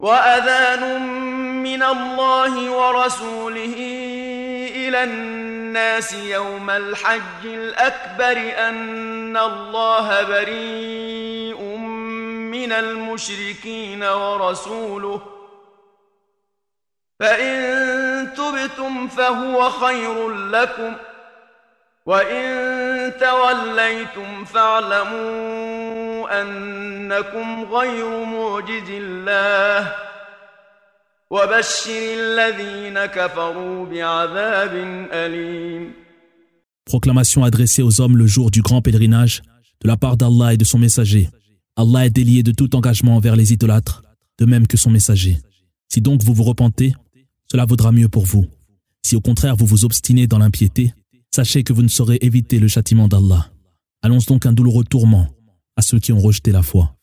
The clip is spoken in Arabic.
وأذان من الله ورسوله إلى الناس يوم الحج الأكبر أن الله بريء من المشركين ورسوله فإن تبتم فهو خير لكم وإن توليتم فاعلموا أنكم غير معجز الله وبشر الذين كفروا بعذاب أليم. Proclamation adressée aux hommes le jour du grand pèlerinage de la part d'Allah et de son messager. Allah est délié de tout engagement envers les idolâtres, de même que son messager. Si donc vous vous repentez, cela vaudra mieux pour vous. Si au contraire vous vous obstinez dans l'impiété, sachez que vous ne saurez éviter le châtiment d'Allah. Annonce donc un douloureux tourment à ceux qui ont rejeté la foi.